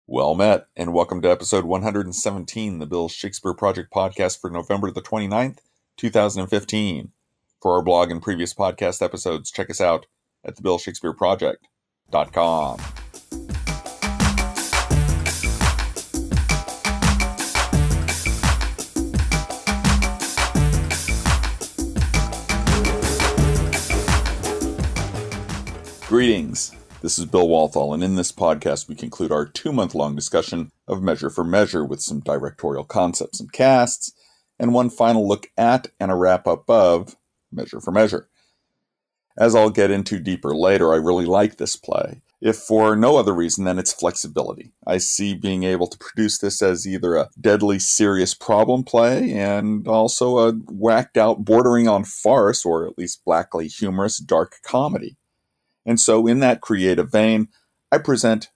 Well met, and welcome to episode 117, the Bill Shakespeare Project podcast for November the 29th, 2015. For our blog and previous podcast episodes, check us out at thebillshakespeareproject.com. Greetings. This is Bill Walthall, and in this podcast we conclude our 2-month-long discussion of Measure for Measure with some directorial concepts and casts, and one final look at and a wrap-up of Measure for Measure. As I'll get into deeper later, I really like this play, if for no other reason than its flexibility. I see being able to produce this as either a deadly serious problem play and also a whacked-out, bordering on farce, or at least blackly humorous dark comedy. And so in that creative vein, I present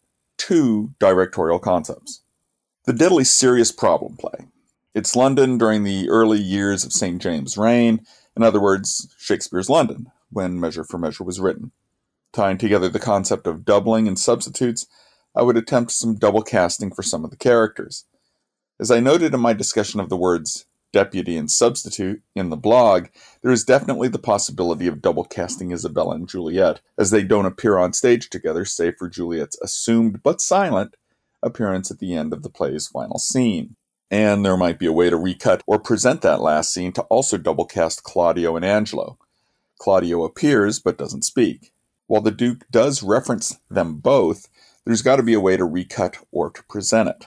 2 directorial concepts. The deadly serious problem play. It's London during the early years of St. James' reign, in other words, Shakespeare's London, when Measure for Measure was written. Tying together the concept of doubling and substitutes, I would attempt some double casting for some of the characters. As I noted in my discussion of the words deputy and substitute in the blog, there is definitely the possibility of double casting Isabella and Juliet, as they don't appear on stage together save for Juliet's assumed but silent appearance at the end of the play's final scene. And there might be a way to recut or present that last scene to also double cast Claudio and Angelo. Claudio appears but doesn't speak. While the Duke does reference them both, there's got to be a way to recut or to present it.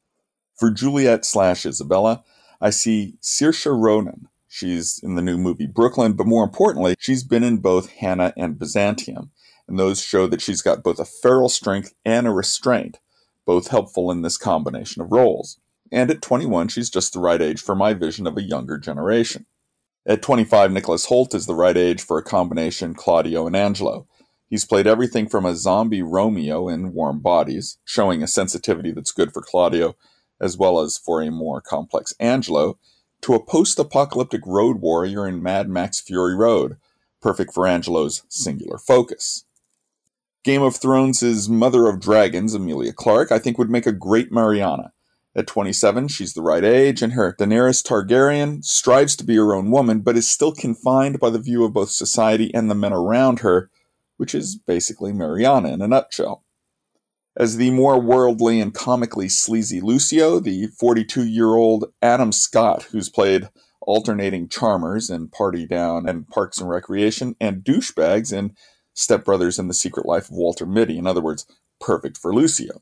For Juliet/Isabella, I see Saoirse Ronan. She's in the new movie Brooklyn, but more importantly, she's been in both Hannah and Byzantium, and those show that she's got both a feral strength and a restraint, both helpful in this combination of roles. And at 21, she's just the right age for my vision of a younger generation. At 25, Nicholas Hoult is the right age for a combination Claudio and Angelo. He's played everything from a zombie Romeo in Warm Bodies, showing a sensitivity that's good for Claudio, as well as for a more complex Angelo, to a post-apocalyptic road warrior in Mad Max Fury Road, perfect for Angelo's singular focus. Game of Thrones' Mother of Dragons, Emilia Clarke, I think would make a great Mariana. At 27, she's the right age, and her Daenerys Targaryen strives to be her own woman, but is still confined by the view of both society and the men around her, which is basically Mariana in a nutshell. As the more worldly and comically sleazy Lucio, the 42-year-old Adam Scott, who's played alternating charmers in Party Down and Parks and Recreation, and douchebags in Step Brothers and the Secret Life of Walter Mitty, in other words, perfect for Lucio.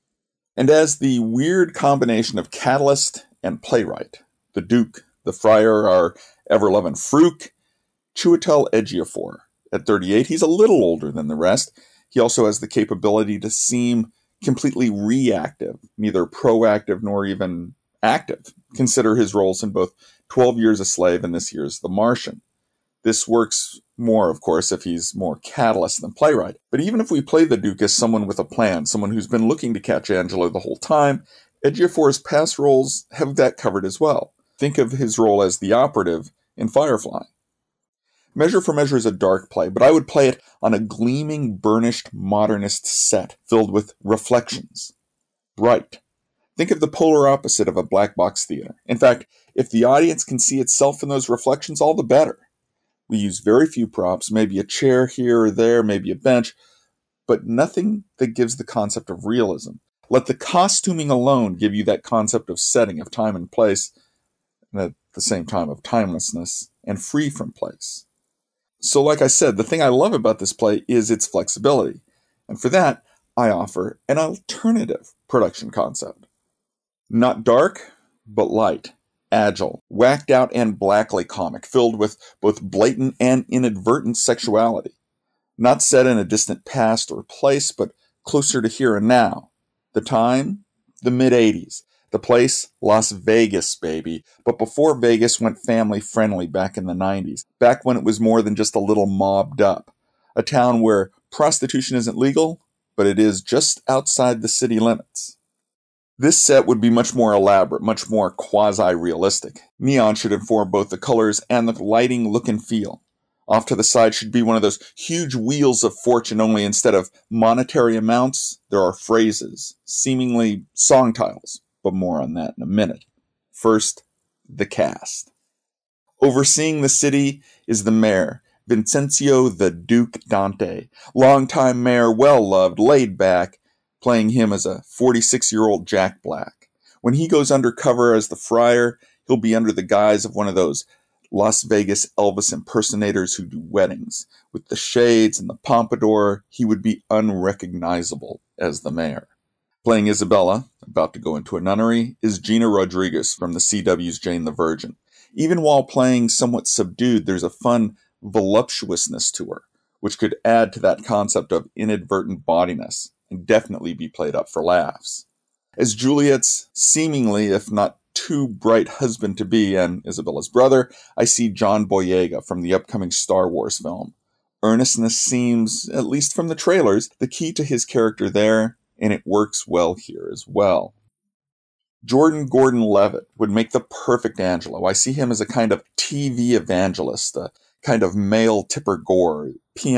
And as the weird combination of catalyst and playwright, the Duke, the Friar, our ever-loving Frooke, Chiwetel Ejiofor. At 38, he's a little older than the rest. He also has the capability to seem completely reactive, neither proactive nor even active. Consider his roles in both 12 Years a Slave and this year's The Martian. This works more, of course, if he's more catalyst than playwright. But even if we play the Duke as someone with a plan, someone who's been looking to catch Angelo the whole time, Ejiofor's past roles have that covered as well. Think of his role as the operative in Firefly. Measure for Measure is a dark play, but I would play it on a gleaming, burnished, modernist set filled with reflections. Bright. Think of the polar opposite of a black box theater. In fact, if the audience can see itself in those reflections, all the better. We use very few props, maybe a chair here or there, maybe a bench, but nothing that gives the concept of realism. Let the costuming alone give you that concept of setting, of time and place, and at the same time of timelessness and free from place. So like I said, the thing I love about this play is its flexibility. And for that, I offer an alternative production concept. Not dark, but light, agile, whacked out and blackly comic, filled with both blatant and inadvertent sexuality. Not set in a distant past or place, but closer to here and now. The time, the mid-'80s. The place, Las Vegas, baby. But before Vegas went family-friendly back in the 90s. Back when it was more than just a little mobbed up. A town where prostitution isn't legal, but it is just outside the city limits. This set would be much more elaborate, much more quasi-realistic. Neon should inform both the colors and the lighting look and feel. Off to the side should be one of those huge wheels of fortune, only instead of monetary amounts, there are phrases, seemingly song titles, but more on that in a minute. First, the cast. Overseeing the city is the mayor, Vincenzo the Duke Dante, longtime mayor, well-loved, laid back, playing him as a 46-year-old Jack Black. When he goes undercover as the friar, he'll be under the guise of one of those Las Vegas Elvis impersonators who do weddings. With the shades and the pompadour, he would be unrecognizable as the mayor. Playing Isabella, about to go into a nunnery, is Gina Rodriguez from the CW's Jane the Virgin. Even while playing somewhat subdued, there's a fun voluptuousness to her, which could add to that concept of inadvertent bawdiness and definitely be played up for laughs. As Juliet's seemingly, if not too bright husband-to-be and Isabella's brother, I see John Boyega from the upcoming Star Wars film. Earnestness seems, at least from the trailers, the key to his character there, and it works well here as well. Jordan Gordon-Levitt would make the perfect Angelo. I see him as a kind of TV evangelist, a kind of male Tipper Gore,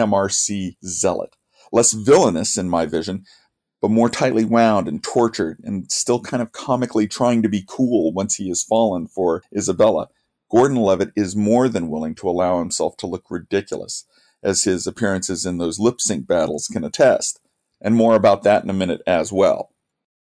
PMRC zealot. Less villainous in my vision, but more tightly wound and tortured, and still kind of comically trying to be cool once he has fallen for Isabella. Gordon-Levitt is more than willing to allow himself to look ridiculous, as his appearances in those lip-sync battles can attest. And more about that in a minute as well.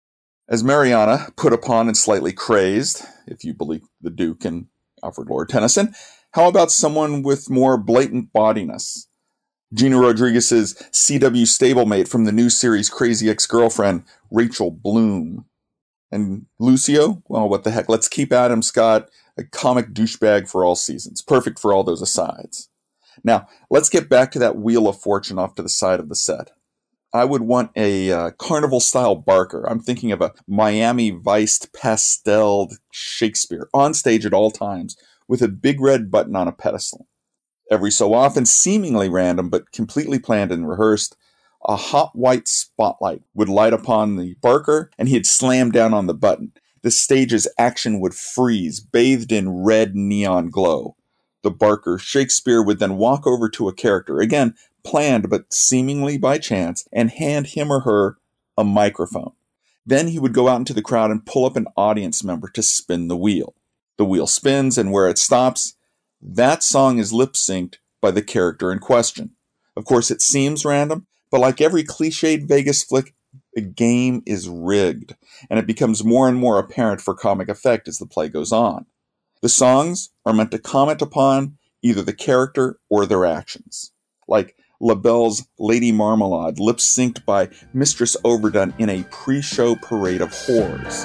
As Mariana, put upon and slightly crazed, if you believe the Duke and Alfred Lord Tennyson, how about someone with more blatant bawdiness? Gina Rodriguez's CW stablemate from the new series Crazy Ex-Girlfriend, Rachel Bloom. And Lucio? Well, what the heck, let's keep Adam Scott a comic douchebag for all seasons. Perfect for all those asides. Now, let's get back to that Wheel of Fortune off to the side of the set. I would want a carnival-style Barker. I'm thinking of a Miami Viced pasteled Shakespeare, on stage at all times, with a big red button on a pedestal. Every so often, seemingly random, but completely planned and rehearsed, a hot white spotlight would light upon the Barker, and he'd slam down on the button. The stage's action would freeze, bathed in red neon glow. The Barker Shakespeare would then walk over to a character, again, planned but seemingly by chance, and hand him or her a microphone. Then he would go out into the crowd and pull up an audience member to spin the wheel. The wheel spins, and where it stops, that song is lip-synced by the character in question. Of course, it seems random, but like every cliched Vegas flick, the game is rigged, and it becomes more and more apparent for comic effect as the play goes on. The songs are meant to comment upon either the character or their actions. Like LaBelle's Lady Marmalade, lip-synced by Mistress Overdone in a pre-show parade of whores.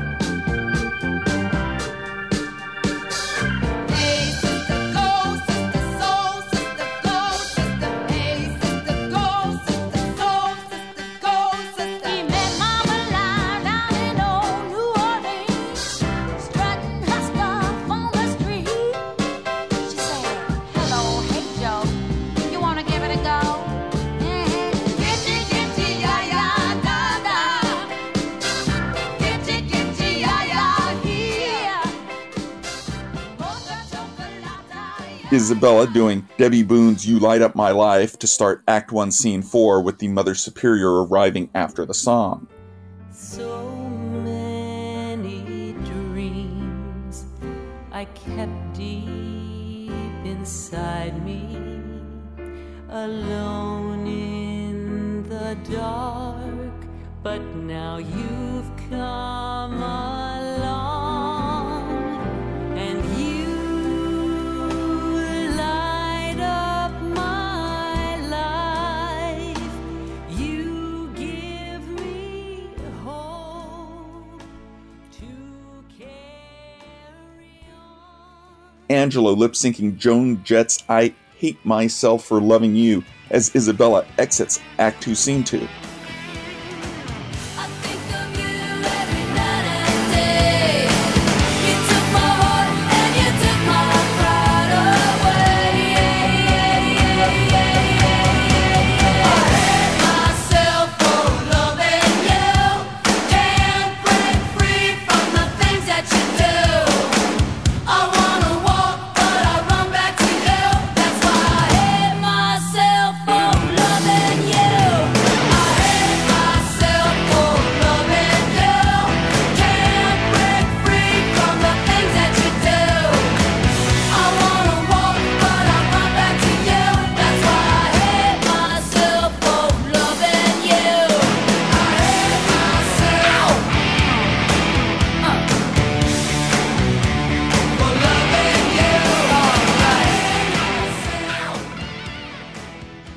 Isabella doing Debbie Boone's You Light Up My Life to start Act 1, Scene 4 with the Mother Superior arriving after the song. So many dreams I kept deep inside me, alone in the dark, but now you've come along. Angelo lip-syncing Joan Jett's I Hate Myself for Loving You as Isabella exits Act 2, Scene 2.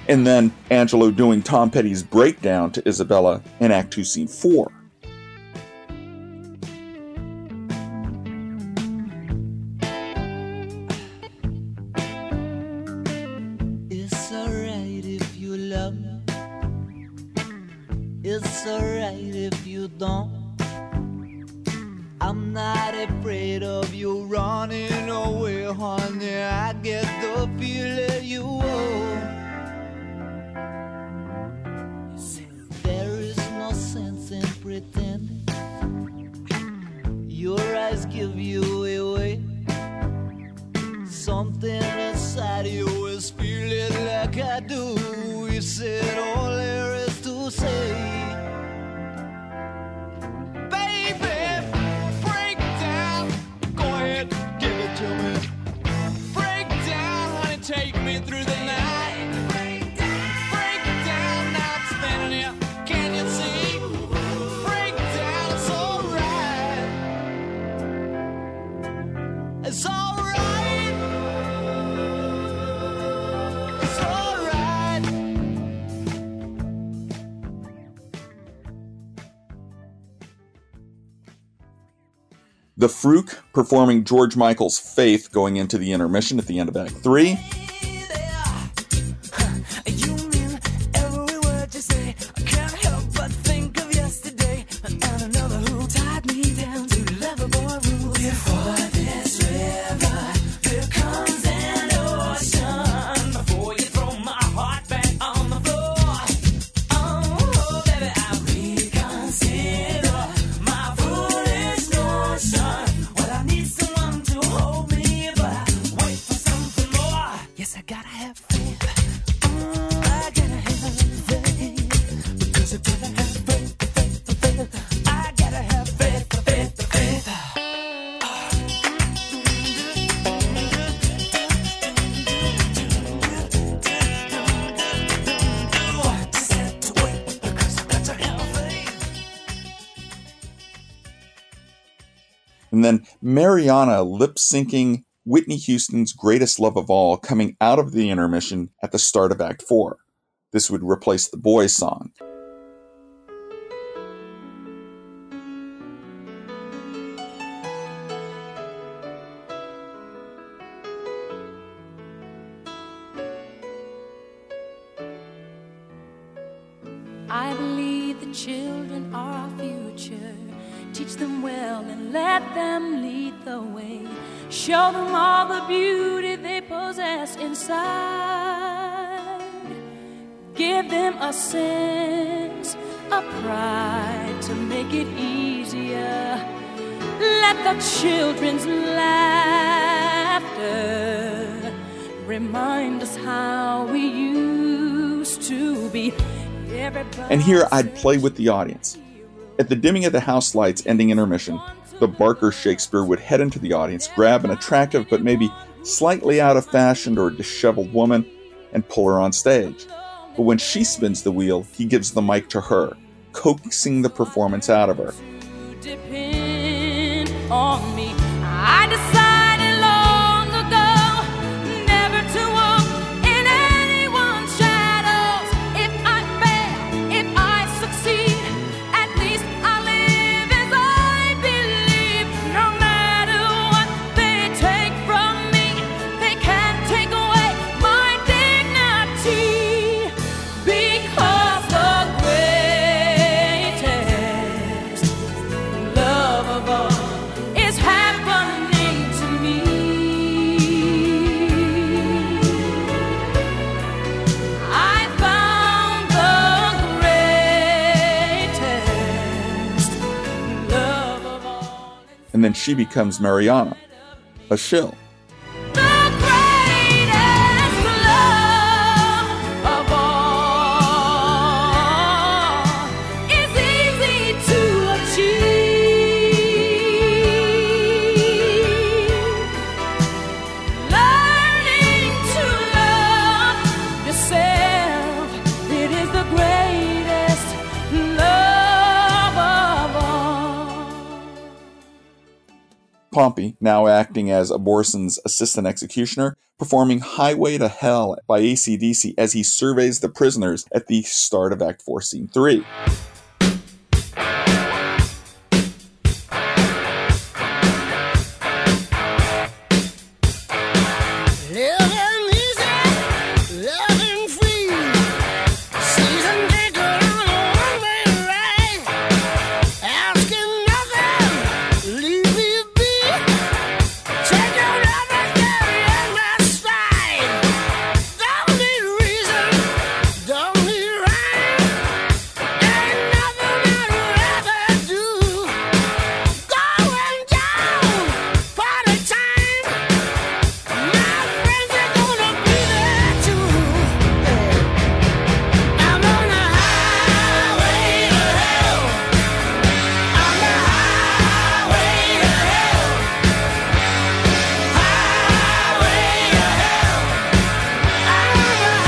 And then Angelo doing Tom Petty's breakdown to Isabella in Act 2, Scene 4. It's alright if you love me. It's alright if you don't. I'm not afraid of you running away, honey. I get the feeling you won't. There is no sense in pretending. Your eyes give you away. Something inside you is feeling like I do. You said all there is to say. Baby, break down. Go ahead, give it to me. Break down, honey, take me through the night. Break down, now I'm standing here. Can you see? Break down, it's alright. It's alright. It's alright. The Fruke performing George Michael's Faith going into the intermission at the end of Act 3. You mean every word you say. I can't help but think of yesterday and another who tied me down to lovable rules. Before this river, here comes an ocean. Before you throw my heart back on the floor. Oh, baby, I reconsider my foolish notion. Well, I need someone to hold me, but I wait for something more. Yes, I gotta have faith. I gotta have faith. Because I gotta have faith. I gotta have faith. Just have to wait because I got to have faith. And then Mariana lip-syncing Whitney Houston's Greatest Love of All coming out of the intermission at the start of Act 4. This would replace the Boys song. I believe the children are our future. Teach them well and let them lead the way. Show them all the beauty they possess inside. Give them a sense of pride to make it easier. Let the children's laughter remind us how we used to be. And here I'd play with the audience. At the dimming of the house lights ending intermission, the Barker Shakespeare would head into the audience, grab an attractive but maybe slightly out of fashion or disheveled woman, and pull her on stage. But when she spins the wheel, he gives the mic to her, coaxing the performance out of her. Depend on me. I decided long ago never to walk in anyone's shadows. If I fail, if I succeed, at least I live as I believe. No matter what they take from me, they can't take away my dignity. Because the greatest love of all is happening to me. I found the greatest love of all. And then she becomes Mariana, a shill. The greatest love of all is easy to achieve. Learning to love yourself, it is the greatest love of all. Pompey, now acting as Aborson's assistant executioner, performing Highway to Hell by AC/DC as he surveys the prisoners at the start of Act 4, Scene 3. Living easy, living free. Season ticket on a one-way ride. Asking nothing, leave me be. Take your love and carry in my stride. Don't need reason, don't need rhyme. Ain't nothing I'd rather do. Going down, party time. My friends are gonna be there too. I'm on the highway to hell. On the highway to hell. Highway to hell. I'm on the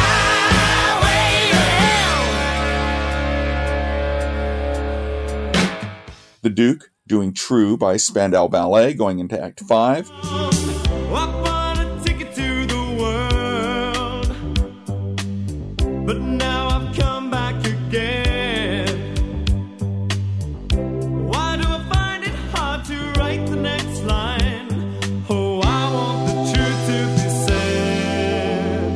highway to hell. The Duke doing True by Spandau Ballet going into Act 5. I bought a ticket to the world, but now I've come back again. Why do I find it hard to write the next line? Oh, I want the truth to be said.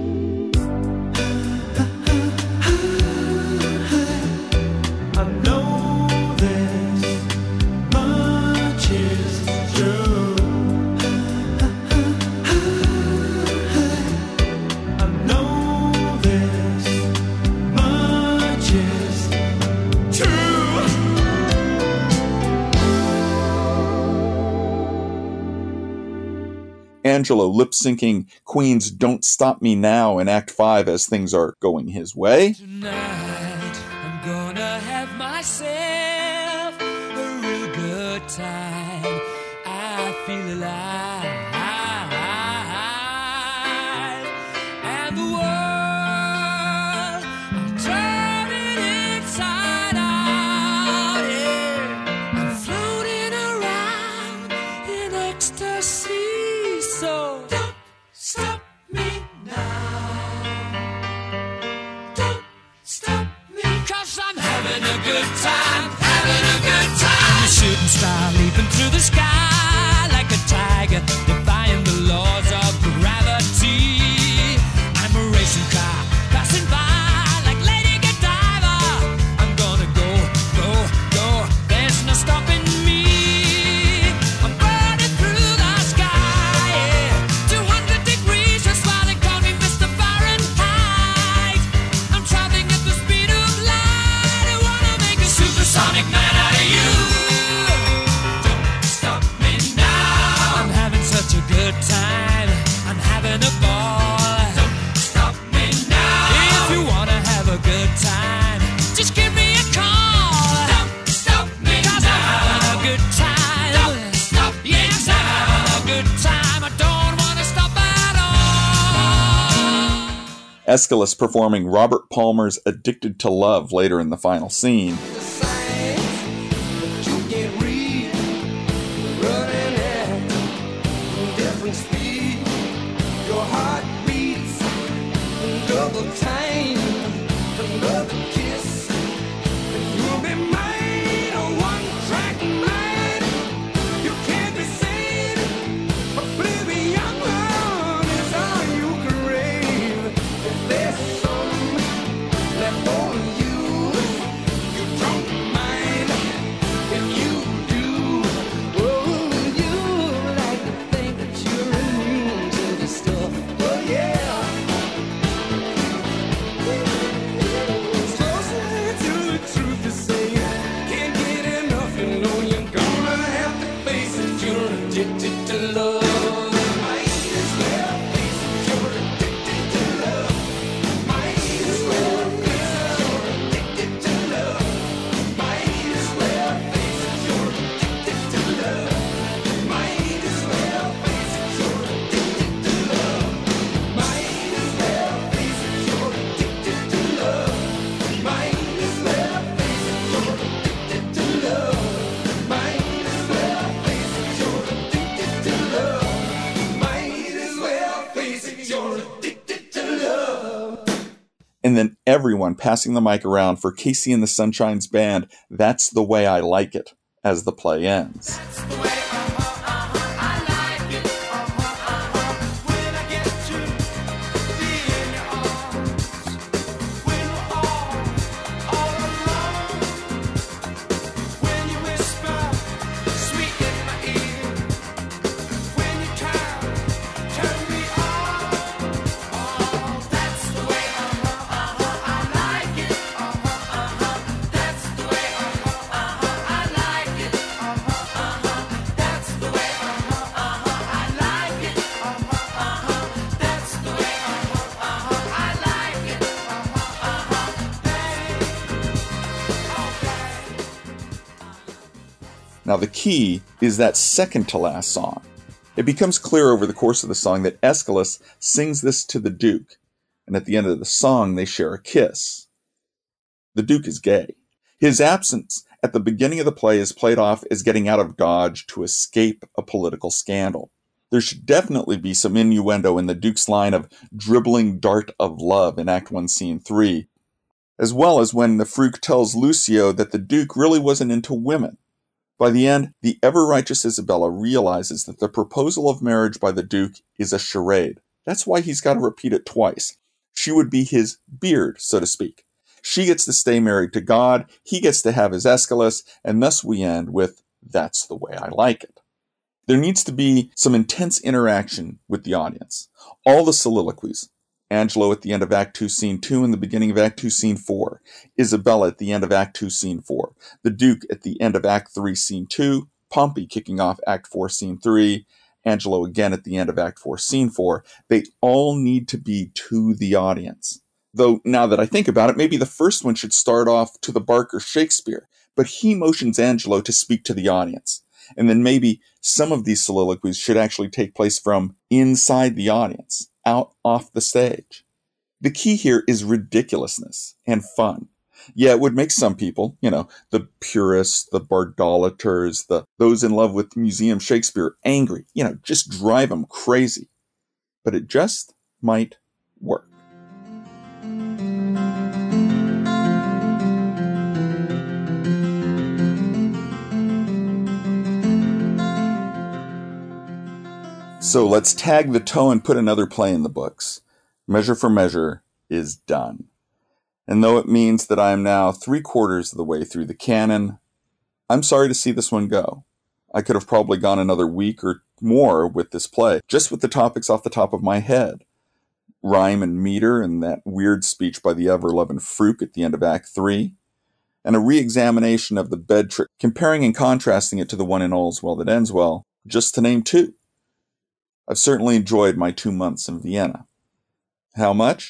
I know this much is true. I know this much is true. Angelo lip-syncing Queen's Don't Stop Me Now in Act 5 as things are going his way. Tonight, I'm gonna have myself a real good time. I feel alive. And the world, I'm turning inside out. Yeah. I'm floating around in ecstasy. So don't stop me now. Don't stop me, 'cause I'm having a good time, having a good time. I'm a shooting star leaping through the sky like a tiger, defying the laws of gravity. I'm a racing car passing by like Lady Godiva. I'm gonna go, go, go. There's no stopping me. I'm burning through the sky, yeah. 200 degrees, that's why they call me Mr. Fahrenheit. I'm traveling at the speed of light. I wanna make a supersonic man out of you. Don't stop me now. I'm having such a good time. I'm having a ball. Don't stop me now. If you wanna have a good time, just give me a call. Don't stop me now. 'Cause I'm having a good time. Don't stop me now. Yes, I'm having a good time. I don't wanna stop at all. Aeschylus performing Robert Palmer's Addicted to Love later in the final scene. The signs that you can't read, running at different speed. Your heart beats double time, another kiss, and you'll be mine, a one-track mind. You can't be seen, oblivion is all you crave. If there's some left over you, you don't everyone passing the mic around for Casey and the Sunshine's band, That's the Way I Like It, as the play ends. Now the key is that second to last song. It becomes clear over the course of the song that Aeschylus sings this to the Duke, and at the end of the song they share a kiss. The Duke is gay. His absence at the beginning of the play is played off as getting out of Dodge to escape a political scandal. There should definitely be some innuendo in the Duke's line of dribbling dart of love in Act 1, Scene 3, as well as when the Frouque tells Lucio that the Duke really wasn't into women. By the end, the ever-righteous Isabella realizes that the proposal of marriage by the Duke is a charade. That's why he's got to repeat it twice. She would be his beard, so to speak. She gets to stay married to God, he gets to have his Aeschylus, and thus we end with, That's the Way I Like It. There needs to be some intense interaction with the audience. All the soliloquies, Angelo at the end of Act 2, Scene 2 and the beginning of Act 2, Scene 4. Isabella at the end of Act 2, Scene 4. The Duke at the end of Act 3, Scene 2. Pompey kicking off Act 4, Scene 3. Angelo again at the end of Act 4, Scene 4. They all need to be to the audience. Though, now that I think about it, maybe the first one should start off to the Barker Shakespeare, but he motions Angelo to speak to the audience. And then maybe some of these soliloquies should actually take place from inside the audience, out off the stage. The key here is ridiculousness and fun. Yeah, it would make some people, the purists, the bardolaters, those in love with Museum Shakespeare angry, just drive them crazy. But it just might work. So let's tag the toe and put another play in the books. Measure for Measure is done. And though it means that I am now 3/4 of the way through the canon, I'm sorry to see this one go. I could have probably gone another week or more with this play, just with the topics off the top of my head. Rhyme and meter and that weird speech by the ever-loving Frouque at the end of Act 3, and a re-examination of the bed trick, comparing and contrasting it to the one in All's Well That Ends Well, just to name two. I've certainly enjoyed my 2 months in Vienna. How much?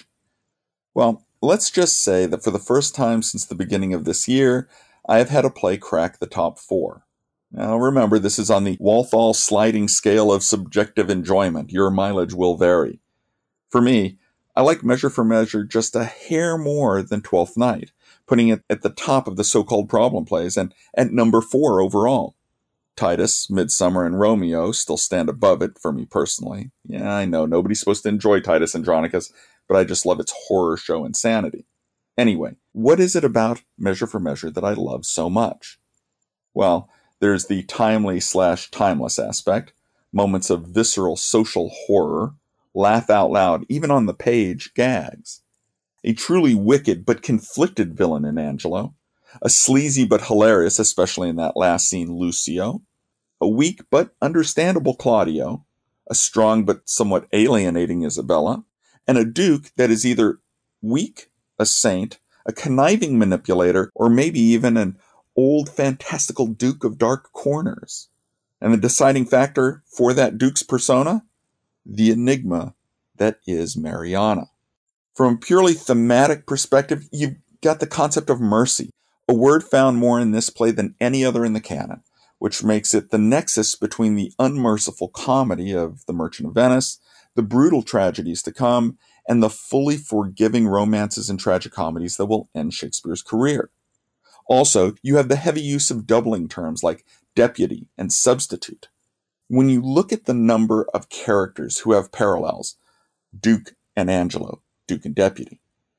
Well, let's just say that for the first time since the beginning of this year, I have had a play crack the top 4. Now remember, this is on the Walthall sliding scale of subjective enjoyment. Your mileage will vary. For me, I like Measure for Measure just a hair more than Twelfth Night, putting it at the top of the so-called problem plays and at number 4 overall. Titus, Midsummer, and Romeo still stand above it for me personally. Yeah, I know, nobody's supposed to enjoy Titus Andronicus, but I just love its horror show insanity. Anyway, what is it about Measure for Measure that I love so much? Well, there's the timely/timeless aspect, moments of visceral social horror, laugh out loud, even on the page, gags. A truly wicked but conflicted villain in Angelo, a sleazy but hilarious, especially in that last scene, Lucio, a weak but understandable Claudio, a strong but somewhat alienating Isabella, and a Duke that is either weak, a saint, a conniving manipulator, or maybe even an old fantastical Duke of dark corners. And the deciding factor for that Duke's persona? The enigma that is Mariana. From a purely thematic perspective, you've got the concept of mercy, a word found more in this play than any other in the canon, which makes it the nexus between the unmerciful comedy of The Merchant of Venice, the brutal tragedies to come, and the fully forgiving romances and tragicomedies that will end Shakespeare's career. Also, you have the heavy use of doubling terms like deputy and substitute. When you look at the number of characters who have parallels, Duke and Angelo, Duke and Deputy,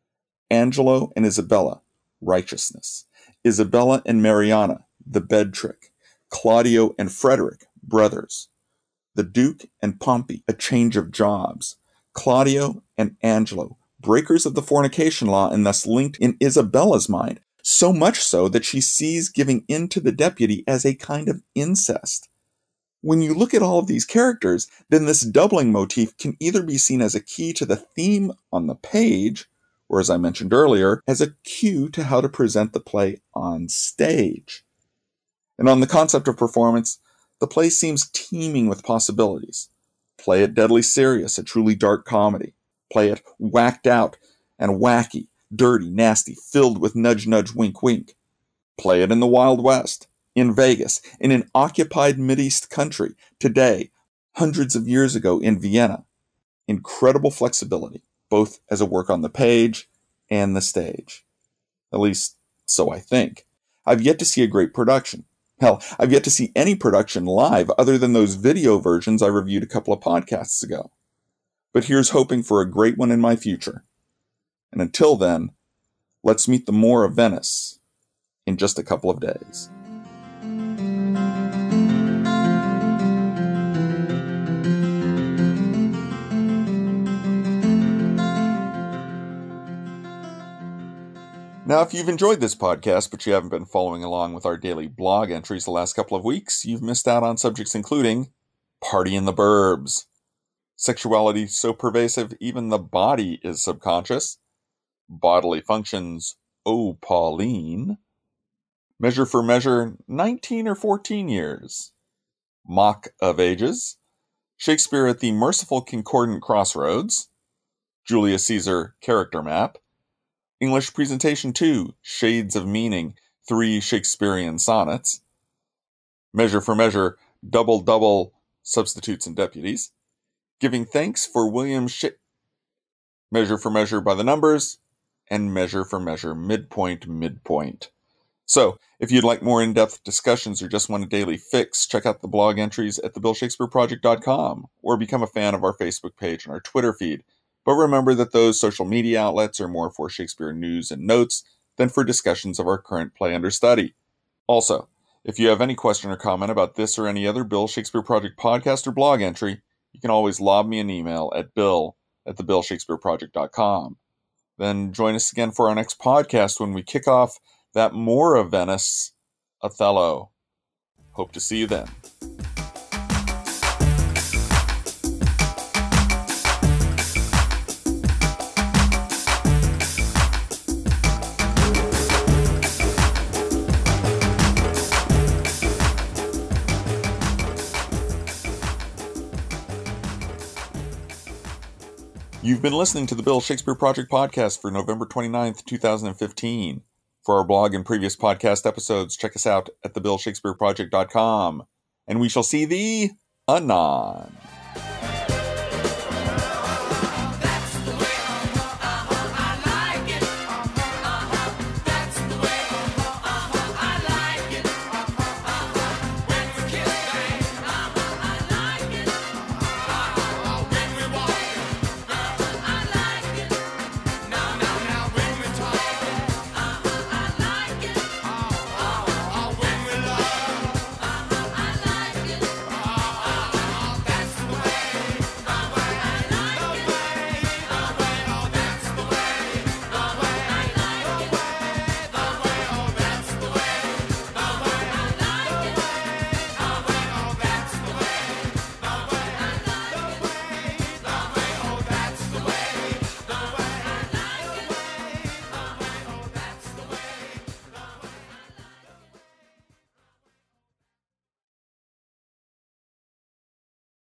Angelo and Isabella, righteousness. Isabella and Mariana, the bed trick. Claudio and Frederick, brothers. The Duke and Pompey, a change of jobs. Claudio and Angelo, breakers of the fornication law and thus linked in Isabella's mind, so much so that she sees giving in to the deputy as a kind of incest. When you look at all of these characters, then this doubling motif can either be seen as a key to the theme on the page, or as I mentioned earlier, as a cue to how to present the play on stage. And on the concept of performance, the play seems teeming with possibilities. Play it deadly serious, a truly dark comedy. Play it whacked out and wacky, dirty, nasty, filled with nudge, nudge, wink, wink. Play it in the Wild West, in Vegas, in an occupied Mideast country, today, hundreds of years ago in Vienna. Incredible flexibility, both as a work on the page and the stage. At least, so I think. I've yet to see a great production. Hell, I've yet to see any production live other than those video versions I reviewed a couple of podcasts ago. But here's hoping for a great one in my future. And until then, let's meet the Moor of Venice in just a couple of days. Now, if you've enjoyed this podcast, but you haven't been following along with our daily blog entries the last couple of weeks, you've missed out on subjects including Party in the Burbs, sexuality so pervasive even the body is subconscious, bodily functions, oh Pauline, Measure for Measure, 19 or 14 years, Mock of Ages, Shakespeare at the Merciful Concordant Crossroads, Julius Caesar Character Map, English Presentation 2, Shades of Meaning, 3 Shakespearean Sonnets, Measure for Measure, Double, Substitutes and Deputies, Giving Thanks for William Measure for Measure by the Numbers, and Measure for Measure Midpoint. So, if you'd like more in-depth discussions or just want a daily fix, check out the blog entries at thebillshakespeareproject.com or become a fan of our Facebook page and our Twitter feed. But remember that those social media outlets are more for Shakespeare news and notes than for discussions of our current play under study. Also, if you have any question or comment about this or any other Bill Shakespeare Project podcast or blog entry, you can always lob me an email at bill@thebillshakespeareproject.com. Then join us again for our next podcast when we kick off that Moor of Venice, Othello. Hope to see you then. You've been listening to the Bill Shakespeare Project podcast for November 29th, 2015. For our blog and previous podcast episodes, check us out at thebillshakespeareproject.com. And we shall see thee anon.